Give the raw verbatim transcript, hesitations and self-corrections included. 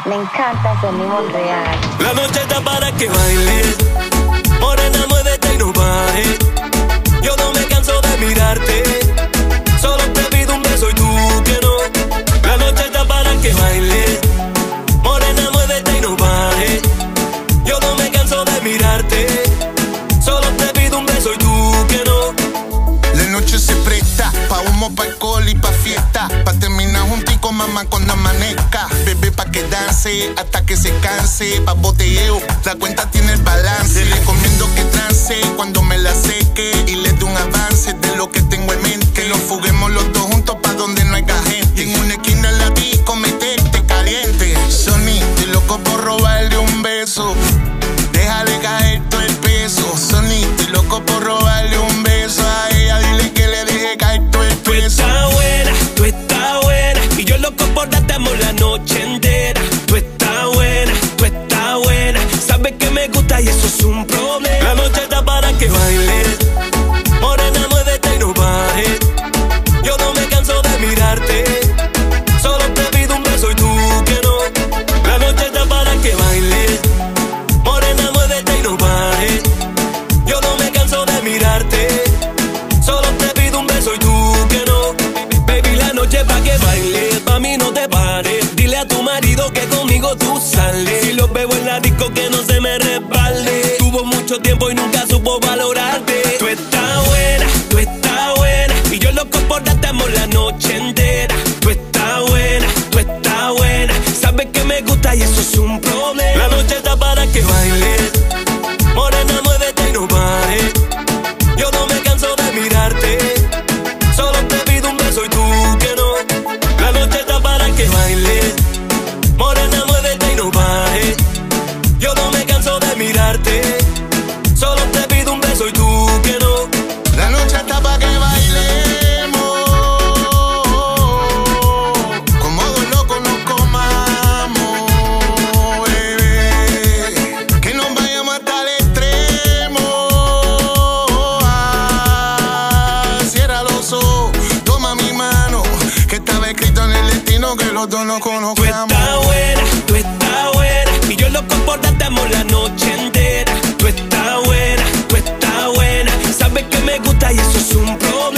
Me encanta ese limón real. La noche está para que bailes, morena, muévete y no pares. Yo no me canso de mirarte, solo te pido un beso y tú que no. La noche está para que bailes, morena, muévete y no pares. Yo no me canso de mirarte, solo te pido un beso y tú que no. La noche se presta pa' humo, pa' alcohol y pa' fiesta, pa' terminar juntico, mamá, cuando amanezca. Bebé pa' que dance hasta que se canse, pa' botelleo, la cuenta tiene el balance. Le recomiendo que trance cuando me la seque y le dé un avance de lo que tengo en mente. Que nos fuguemos los dos juntos pa' donde no haya gente. En una esquina la disco, meterte caliente. Sony, estoy loco por robarle un beso, déjale caer todo el peso. Sony, estoy loco por robarle un beso a ella, dile que le deje caer todo el peso. Tú estás buena, tú estás buena, y yo loco por darte amor la noche entera. Tú estás buena, tú estás buena, sabes que me gusta y eso es un problema. La noche está para que bailes, morena, muévete y no pares. Yo no me canso de mirarte, solo te pido un beso y tú que no. La noche está para que bailes, morena, muévete y no pares. Yo no me canso de mirarte, solo te pido un beso y tú que no. Baby, la noche pa' que bailes, pa' mí no te pares. Dile a tu marido que conmigo tú sales. Si los bebo en la disco que no se me resbalde. Tuvo mucho tiempo y nunca supo valorarte. Tú estás buena, tú estás buena, y yo loco por darte amor la noche entera. Tú estás buena, tú estás buena, sabes que me gusta y eso es un problema. La noche está para que bailes, morena, muévete y no pares. Yo no me canso de mirarte, solo te pido un beso y tú que no. La noche está para que bailes, morena, muévete y no pares. Yo no me canso de mirarte, solo te pido un beso y tú que no. La noche está pa' que bailemos, como dos locos nos comamos, bebé. Que nos vayamos hasta el extremo. Ah, cierra los ojos, toma mi mano, que estaba escrito en el destino que los dos nos Tú conozcamos. estás buena, tú estás buena, y yo loco por darte amor la noche entera. Tú estás buena, tú estás buena, sabes que me gusta y eso es un problema.